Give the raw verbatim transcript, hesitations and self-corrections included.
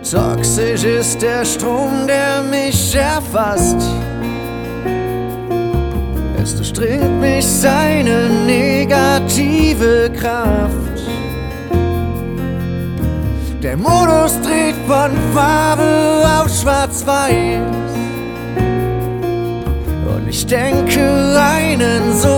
Toxisch ist der Strom, der mich erfasst. Es durchdringt mich seine negative Kraft. Der Modus dreht von Farbe auf Schwarz-Weiß. Und ich denke einen so